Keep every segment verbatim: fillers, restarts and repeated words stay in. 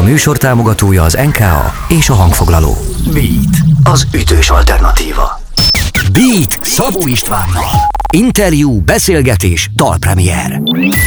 műsor támogatója az en ká á és a hangfoglaló. Beat, az ütős alternatíva. Beat Szabó Istvánnal. Interjú, beszélgetés, dalpremier.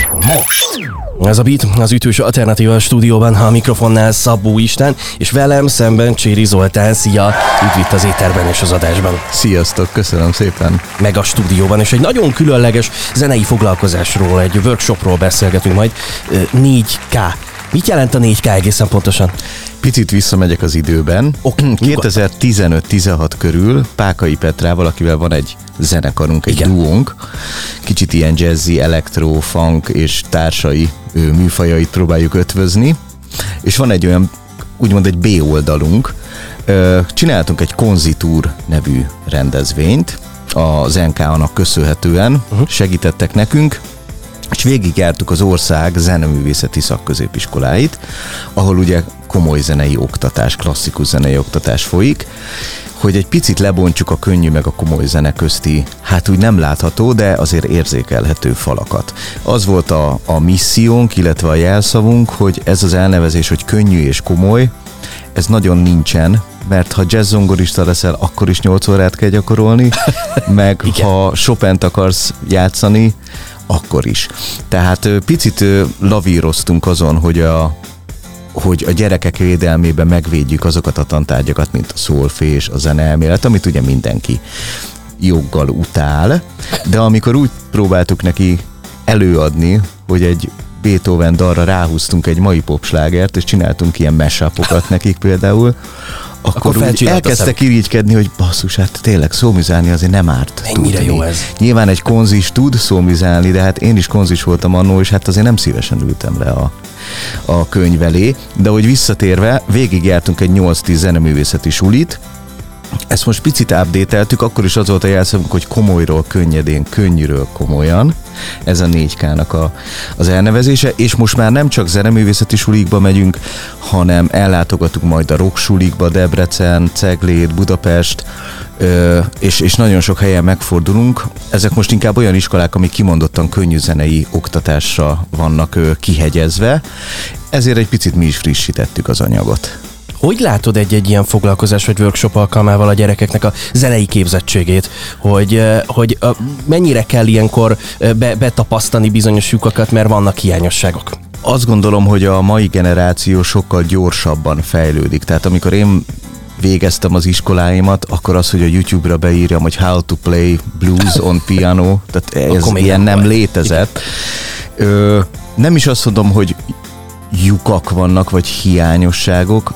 Most. Ez a Beat, az ütős alternatíva a stúdióban, a mikrofonnál Szabó István, és velem szemben Cséri Zoltán. Szia! Üdv itt az éterben és az adásban. Sziasztok, köszönöm szépen. Meg a stúdióban, és egy nagyon különleges zenei foglalkozásról, egy workshopról beszélgetünk majd. négy ká. Mit jelent a négy ká egészen pontosan? Picit visszamegyek az időben. Okay, kétezer-tizenöt-tizenhat körül Pákai Petrával, akivel van egy zenekarunk, egy Igen. duónk, kicsit ilyen jazzy, elektro, funk és társai ő, műfajait próbáljuk ötvözni, és van egy olyan, úgymond egy B-oldalunk. Csináltunk egy Konzitúr nevű rendezvényt, az en ká á-nak köszönhetően uh-huh. segítettek nekünk, és végigjártuk az ország zeneművészeti szakközépiskoláit, ahol ugye komoly zenei oktatás, klasszikus zenei oktatás folyik, hogy egy picit lebontsuk a könnyű meg a komoly zene közti, hát úgy nem látható, de azért érzékelhető falakat. Az volt a, a missziónk, illetve a jelszavunk, hogy ez az elnevezés, hogy könnyű és komoly, ez nagyon nincsen, mert ha jazz-zongorista leszel, akkor is nyolc órát kell gyakorolni, meg ha Chopint akarsz játszani, akkor is. Tehát picit lavíroztunk azon, hogy a, hogy a gyerekek védelmében megvédjük azokat a tantárgyakat, mint a szólfés, a zeneelmélet, amit ugye mindenki joggal utál, de amikor úgy próbáltuk neki előadni, hogy egy Beethoven dalra ráhúztunk egy mai popslágert, és csináltunk ilyen mashupokat nekik például, akkor, akkor úgy elkezdtek irigykedni, hogy basszus, hát tényleg szómizálni azért nem árt. Mennyire jó ez. Nyilván egy konzis tud szómizálni, de hát én is konzis voltam annó, és hát azért nem szívesen ültem le a, a könyv elé. De hogy visszatérve, végigjártunk egy nyolc-tíz zeneművészeti sulit, ezt most picit update-eltük, akkor is az volt a jelszavunk, hogy komolyról könnyedén, könnyűről komolyan. Ez a négy ká-nak a, az elnevezése, és most már nem csak zeneművészeti sulikba megyünk, hanem ellátogatunk majd a rock sulikba, Debrecen, Ceglét, Budapest, ö, és, és nagyon sok helyen megfordulunk. Ezek most inkább olyan iskolák, amik kimondottan könnyű zenei oktatásra vannak ö, kihegyezve, ezért egy picit mi is frissítettük az anyagot. Hogy látod egy-egy ilyen foglalkozás vagy workshop alkalmával a gyerekeknek a zenei képzettségét, hogy, hogy mennyire kell ilyenkor be, betapasztani bizonyos lyukakat, mert vannak hiányosságok? Azt gondolom, hogy a mai generáció sokkal gyorsabban fejlődik. Tehát amikor én végeztem az iskoláimat, akkor az, hogy a YouTube-ra beírjam, hogy how to play blues on piano, tehát ez ilyen nem létezett. Ö, nem is azt mondom, hogy lyukak vannak, vagy hiányosságok,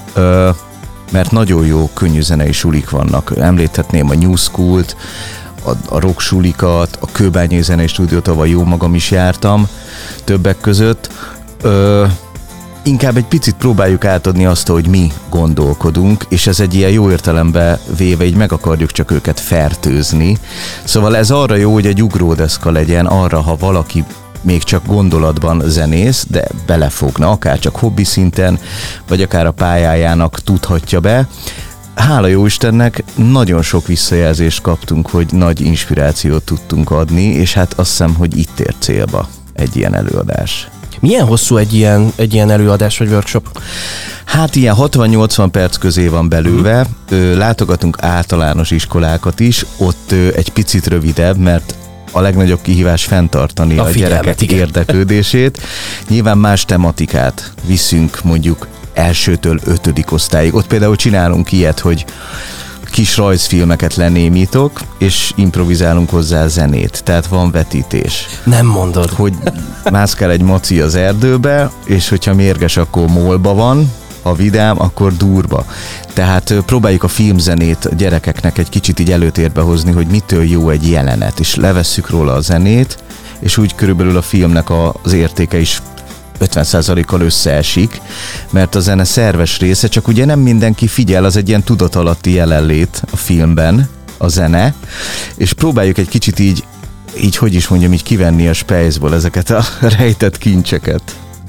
mert nagyon jó könnyűzenei sulik vannak. Említhetném a New School-t, a, a rock sulikat, a Kőbányai Zenei Stúdiót, ahol jó magam is jártam többek között. Ö, inkább egy picit próbáljuk átadni azt, hogy mi gondolkodunk, és ez egy ilyen jó értelemben véve, így meg akarjuk csak őket fertőzni. Szóval ez arra jó, hogy egy ugródeszka legyen arra, ha valaki még csak gondolatban zenész, de belefogna, akár csak hobbi szinten, vagy akár a pályájának tudhatja be. Hála jó Istennek, nagyon sok visszajelzést kaptunk, hogy nagy inspirációt tudtunk adni, és hát azt hiszem, hogy itt ér célba egy ilyen előadás. Milyen hosszú egy ilyen, egy ilyen előadás vagy workshop? Hát ilyen hatvan-nyolcvan perc közé van belőle. Mm. Látogatunk általános iskolákat is, ott egy picit rövidebb, mert a legnagyobb kihívás fenntartani a, a gyerekek igen. érdeklődését. Nyilván más tematikát viszünk mondjuk elsőtől ötödik osztályig. Ott például csinálunk ilyet, hogy kis rajzfilmeket lenémítok, és improvizálunk hozzá zenét. Tehát van vetítés. Nem mondod. Hogy mászkál egy maci az erdőbe, és hogyha mérges, akkor mólba van, ha vidám, akkor durva. Tehát próbáljuk a filmzenét a gyerekeknek egy kicsit így előtérbe hozni, hogy mitől jó egy jelenet, és levesszük róla a zenét, és úgy körülbelül a filmnek az értéke is ötven százalékkal összeesik, mert a zene szerves része, csak ugye nem mindenki figyel, az egy ilyen tudatalatti jelenlét a filmben, a zene, és próbáljuk egy kicsit így, így hogy is mondjam, így kivenni a spejzból ezeket a rejtett kincseket.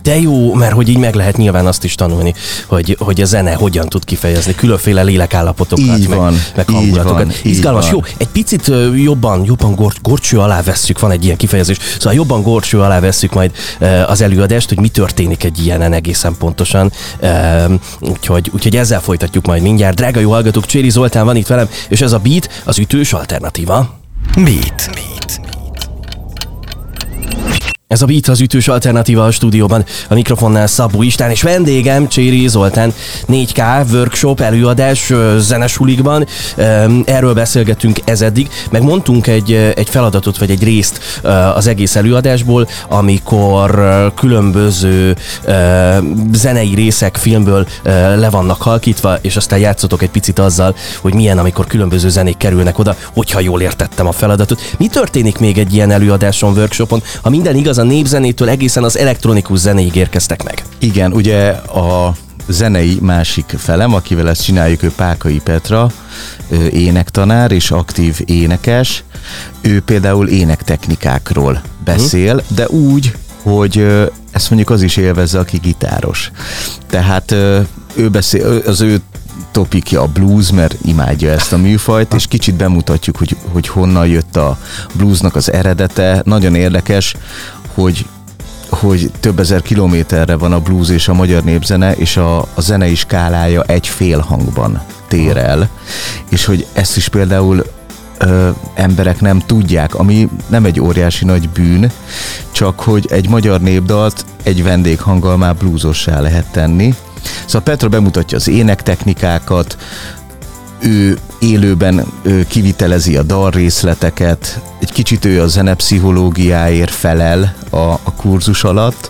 De jó, mert hogy így meg lehet nyilván azt is tanulni, hogy, hogy a zene hogyan tud kifejezni különféle lélekállapotokat, így meg, van, meg így hangulatokat. van, Izgalmas, így jó. van. Egy picit jobban, jobban gor, gorcső alá vesszük, van egy ilyen kifejezés, szóval jobban gorcső alá vesszük majd az előadást, hogy mi történik egy ilyenen egészen pontosan. Úgyhogy, úgyhogy ezzel folytatjuk majd mindjárt. Drága jó hallgatók, Cséri Zoltán van itt velem, és ez a Beat, az ütős alternatíva. Beat. Beat. Ez a Beat, az ütős alternatíva a stúdióban, a mikrofonnál Szabó István, és vendégem Cséri Zoltán, négy ká workshop, előadás zenesulikban. Erről beszélgettünk ezeddig, meg mondtunk egy, egy feladatot, vagy egy részt az egész előadásból, amikor különböző zenei részek filmből le vannak halkítva, és aztán játszotok egy picit azzal, hogy milyen, amikor különböző zenék kerülnek oda, hogyha jól értettem a feladatot. Mi történik még egy ilyen előadáson, workshopon, ha minden igaz, a népzenétől egészen az elektronikus zenéig érkeztek meg? Igen, ugye a zenei másik felem, akivel ezt csináljuk, ő Pákai Petra, ő énektanár és aktív énekes. Ő például énektechnikákról beszél, hmm. de úgy, hogy ezt mondjuk az is élvezze, aki gitáros. Tehát ő beszél, az ő topikja a blues, mert imádja ezt a műfajt, és kicsit bemutatjuk, hogy, hogy honnan jött a bluesnak az eredete. Nagyon érdekes, hogy, hogy több ezer kilométerre van a blues és a magyar népzene, és a, a zenei skálája egy fél hangban tér el, és hogy ezt is például ö, emberek nem tudják, ami nem egy óriási nagy bűn, csak hogy egy magyar népdalt egy vendéghanggal már bluesossá lehet tenni. Szóval Petra bemutatja az énektechnikákat, ő élőben ő kivitelezi a dalrészleteket, egy kicsit ő a zenepszichológiáért felel a, a kurzus alatt,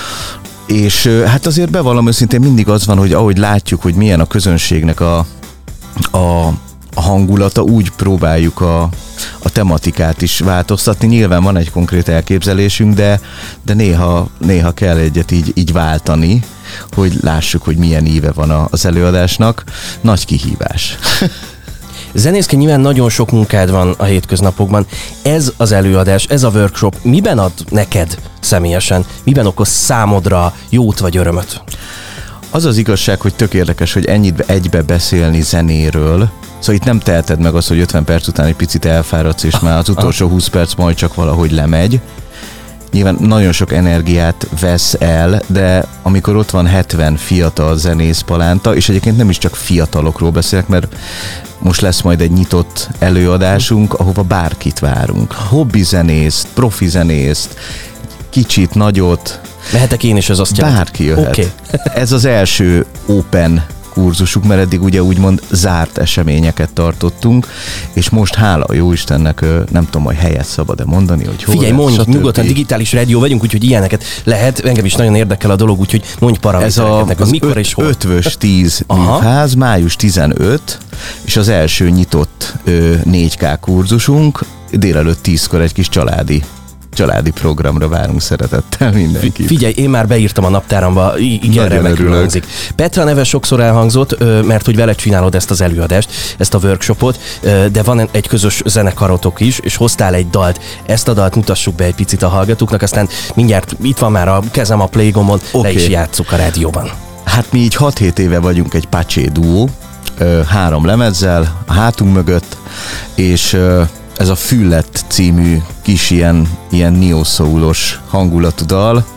és hát azért bevallom őszintén mindig az van, hogy ahogy látjuk, hogy milyen a közönségnek a, a, a hangulata, úgy próbáljuk a, a tematikát is változtatni. Nyilván van egy konkrét elképzelésünk, de, de néha, néha kell egyet így, így váltani, hogy lássuk, hogy milyen íve van az előadásnak. Nagy kihívás. Zenészként nyilván nagyon sok munkád van a hétköznapokban. Ez az előadás, ez a workshop miben ad neked személyesen? Miben okoz számodra jót vagy örömöt? Az az igazság, hogy tök érdekes, hogy ennyit egybe beszélni zenéről. Szóval itt nem teheted meg azt, hogy ötven perc után egy picit elfáradsz, és már az utolsó húsz perc majd csak valahogy lemegy. Nyilván nagyon sok energiát vesz el, de amikor ott van hetven fiatal zenész palánta, és egyébként nem is csak fiatalokról beszélek, mert most lesz majd egy nyitott előadásunk, ahova bárkit várunk. Hobbi zenészt, profi zenészt, kicsit, nagyot. Mehetek én is, ez azt jelenti. Bárki jöhet. Okay. Ez az első open kurzusuk, mert eddig ugye úgymond zárt eseményeket tartottunk, és most hála a jóistennek, nem tudom, hogy helyet szabad-e mondani, hogy hol. Figyelj, mondj, nyugodtan, digitális rádió vagyunk, úgyhogy ilyeneket lehet, engem is nagyon érdekel a dolog, úgyhogy mondj paramétereket, az mikor öt, és hol. ötvös tíz műház, május tizenöt, és az első nyitott ö, négy ká kurzusunk, délelőtt tízkor egy kis családi családi programra várunk szeretettel mindenkit. Figyelj, én már beírtam a naptáramba, igen, remekül hangzik. Petra neve sokszor elhangzott, mert hogy vele csinálod ezt az előadást, ezt a workshopot, de van egy közös zenekarotok is, és hoztál egy dalt. Ezt a dalt mutassuk be egy picit a hallgatóknak, aztán mindjárt itt van már a kezem a playgomon, okay. Le is játsszuk a rádióban. Hát mi így hat-hét éve vagyunk egy Paché duó, három lemezzel a hátunk mögött, és ez a Füllet című kis ilyen, ilyen neo-soulos hangulatú dal,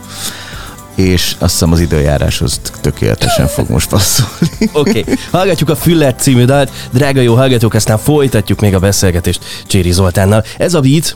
és azt hiszem az időjáráshoz tökéletesen fog most passzolni. Oké, okay. Hallgatjuk a Füllet című dalt, drága jó hallgatók, aztán folytatjuk még a beszélgetést Cséri Zoltánnal. Ez a Beat.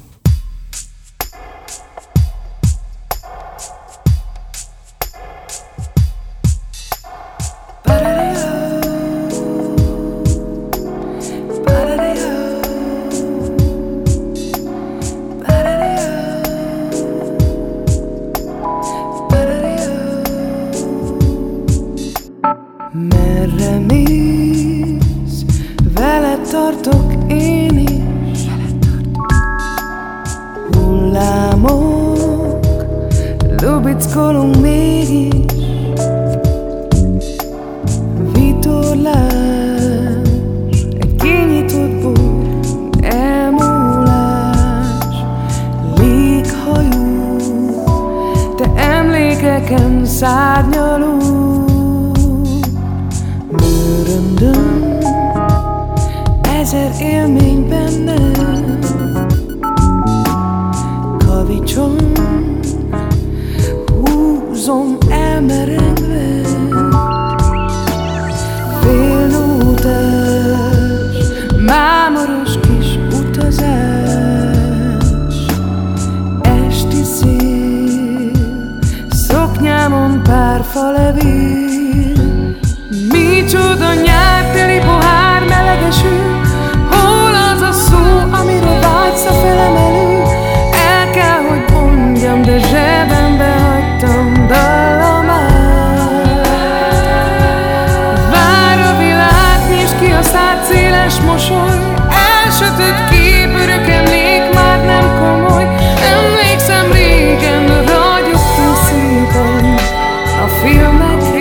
ezer élmény bennem, kavicsom, húzom elmerengve, félnótás, mámoros kis utazás, esti szél, szoknyámon pár falevél, micsoda nyárteli pohár melegesül, hol az a szó, amire vágysz a felemelő? El kell, hogy mondjam, de zsebembe hagytam dallamát. Vár a világ, nyisd ki a szád, széles mosoly, elsötött kép, örök emlék, már nem komoly. Emlékszem régen, ragyogtunk szépen a filmekre.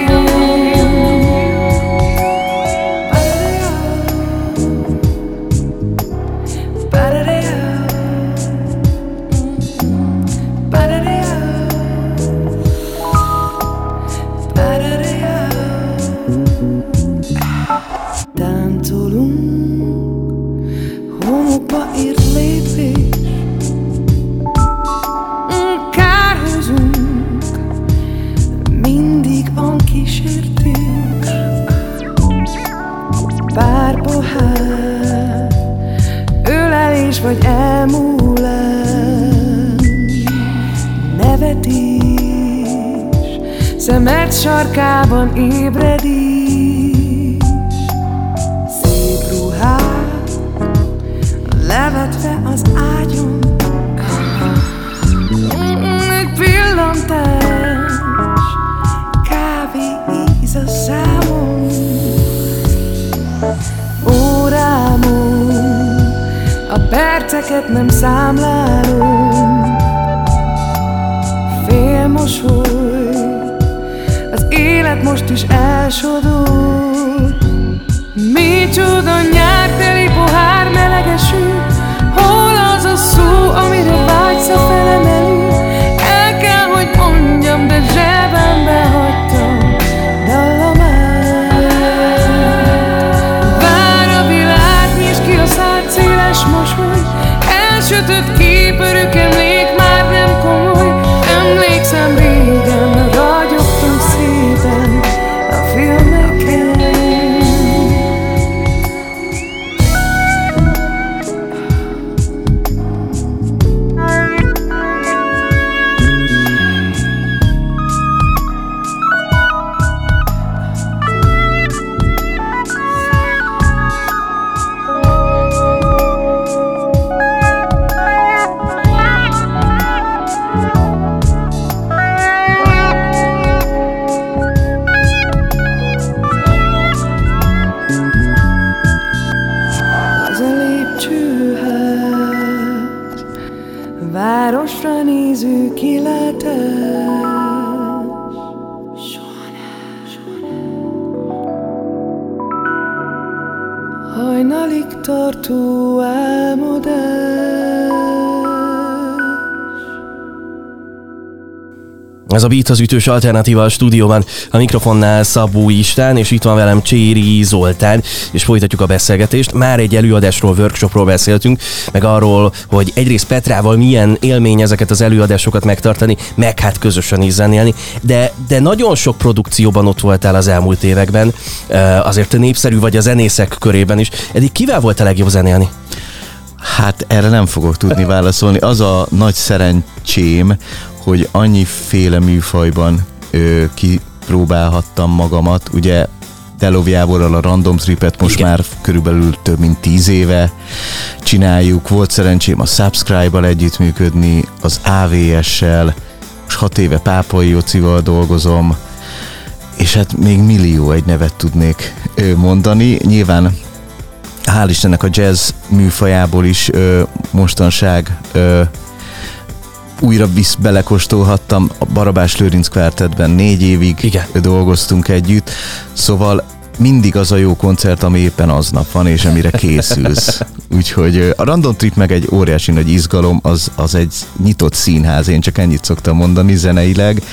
Pár pohár, ölelés vagy elmúlás, nevetés, szemed sarkában ébredés, szép ruhák, levetve az ágyon, egy pillantás, kávé íz a számon, órámon, a perceket nem számlálom, félmosoly, az élet most is elsodor. Micsoda nyárteli pohár melegesül, hol az a szó, amire vágysz a felemelő? El kell, hogy mondjam, de zsebembe hagytam dallamát. Vár a világ, nyisd ki a szád, széles mosoly, elsötött kép, örök emlék, már nem komoly. Emlékszem régen, ragyogtunk szépen a filmeken. Városra néző kilátás, hajnalig tartó álmodás. Ez a Beat az ütős alternatíva a stúdióban, a mikrofonnál Szabó István, és itt van velem Cséri Zoltán, és folytatjuk a beszélgetést. Már egy előadásról, workshopról beszéltünk, meg arról, hogy egyrészt Petrával milyen élmény ezeket az előadásokat megtartani, meg hát közösen is zenélni, de, de nagyon sok produkcióban ott voltál az elmúlt években, azért népszerű vagy a zenészek körében is. Eddig kivel volt a legjobb zenélni? Hát erre nem fogok tudni válaszolni. Az a nagy szerencsém, hogy annyiféle műfajban ö, kipróbálhattam magamat. Ugye Delov Jávorral a Random Tripet most Igen. már körülbelül több mint tíz éve csináljuk. Volt szerencsém a Subscribe-bal együttműködni, az á vé es-sel, most hat éve Pápai Jocival dolgozom, és hát még millió egy nevet tudnék ö, mondani. Nyilván hál' Istennek a jazz műfajából is ö, mostanság ö, újra visz belekóstolhattam. A Barabás Lőrinc Quartetben négy évig Igen. dolgoztunk együtt, szóval mindig az a jó koncert, ami éppen aznap van, és amire készülsz. Úgyhogy a Random Trip meg egy óriási nagy izgalom, az, az egy nyitott színház, én csak ennyit szoktam mondani zeneileg,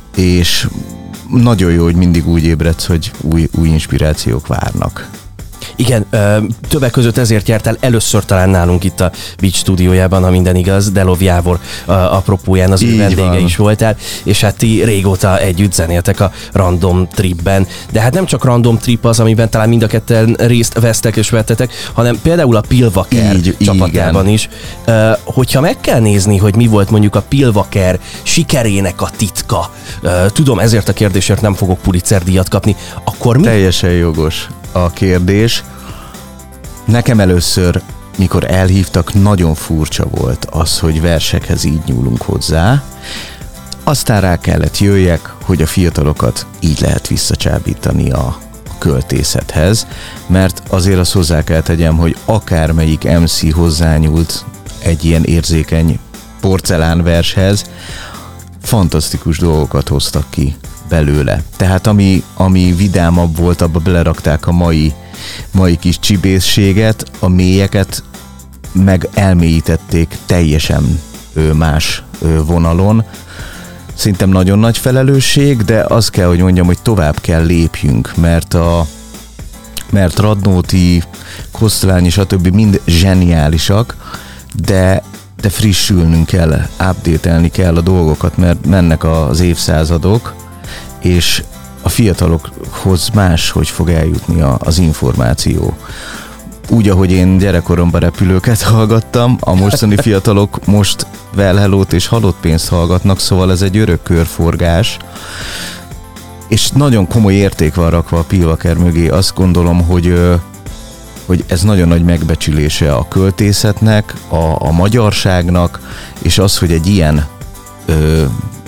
és nagyon jó, hogy mindig úgy ébredsz, hogy új, új inspirációk várnak. Igen, ö, többek között ezért jártál először talán nálunk itt a Beat stúdiójában, ha minden igaz, Delov Jávor a, apropóján az ő vendége van. Is voltál, és hát ti régóta együtt zenéltek a Random Tripben. De hát nem csak Random Trip az, amiben talán mind a ketten részt vesztek és vettetek, hanem például a Pilvaker így, csapatában igen. is. Ö, hogyha meg kell nézni, hogy mi volt mondjuk a Pilvaker sikerének a titka, ö, tudom, ezért a kérdésért nem fogok Pulitzer díjat kapni, akkor mi? Teljesen jogos a kérdés. Nekem először, mikor elhívtak, nagyon furcsa volt az, hogy versekhez így nyúlunk hozzá. Aztán rá kellett jöjjek, hogy a fiatalokat így lehet visszacsábítani a költészethez, mert azért azt hozzá kell tegyem, hogy akármelyik em cé hozzányúlt egy ilyen érzékeny porcelánvershez, fantasztikus dolgokat hoztak ki belőle. Tehát ami, ami vidámabb volt, abba belerakták a mai, mai kis csibészséget, a mélyeket meg elmélyítették teljesen más vonalon. Szerintem nagyon nagy felelősség, de azt kell, hogy mondjam, hogy tovább kell lépjünk, mert a mert Radnóti, Kosztolányi, stb. Mind zseniálisak, de, de frissülnünk kell, update-elni kell a dolgokat, mert mennek az évszázadok, és a fiatalokhoz máshogy fog eljutni a, az információ. Úgy, ahogy én gyerekkoromban repülőket hallgattam, a mostani fiatalok most Well Hello-t és halott pénzt hallgatnak, szóval ez egy örök körforgás, és nagyon komoly érték van rakva a Pilvaker mögé. Azt gondolom, hogy, hogy ez nagyon nagy megbecsülése a költészetnek, a, a magyarságnak, és az, hogy egy ilyen ö,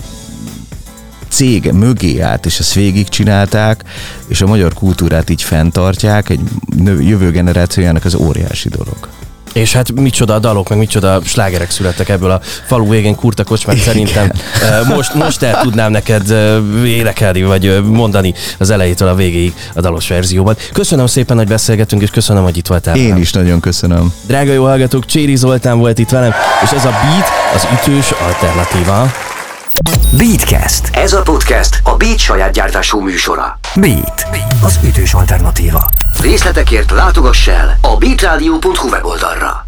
cég mögé állt, és ezt végigcsinálták, és a magyar kultúrát így fenntartják, egy jövő generációjának az óriási dolog. És hát micsoda dalok, meg micsoda slágerek születtek ebből a falu végén kurta kocsmát, szerintem most, most el tudnám neked énekelni, vagy mondani az elejétől a végéig a dalos verzióban. Köszönöm szépen, hogy beszélgetünk, és köszönöm, hogy itt voltál. Én is nagyon köszönöm. Drága jó hallgatók, Cséri Zoltán volt itt velem, és ez a Beat az ütős alternatíva. Beatcast. Ez a podcast a Beat saját gyártású műsora. Beat, az ütős alternatíva. Részletekért látogass el a beatradio pont hu weboldalra.